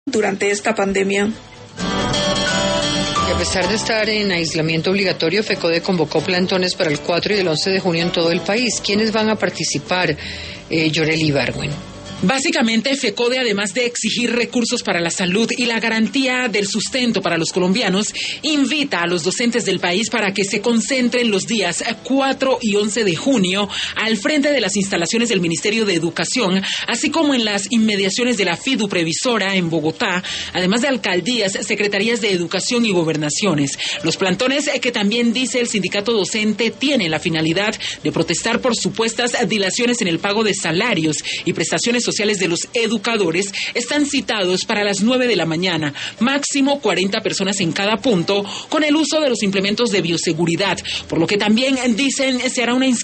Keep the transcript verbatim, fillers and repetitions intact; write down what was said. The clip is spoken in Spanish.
durante esta pandemia. Y a pesar de estar en aislamiento obligatorio, FECODE convocó plantones para el cuatro y el once de junio en todo el país. ¿Quiénes van a participar, eh, Yoreli Ibargüen? Básicamente, FECODE, además de exigir recursos para la salud y la garantía del sustento para los colombianos, invita a los docentes del país para que se concentren los días cuatro y once de junio al frente de las instalaciones del Ministerio de Educación, así como en las inmediaciones de la FIDU Previsora en Bogotá, además de alcaldías, secretarías de Educación y gobernaciones. Los plantones, que también dice el sindicato docente, tienen la finalidad de protestar por supuestas dilaciones en el pago de salarios y prestaciones sociales sociales de los educadores, están citados para las nueve de la mañana, máximo cuarenta personas en cada punto, con el uso de los implementos de bioseguridad, por lo que también dicen se hará una inscripción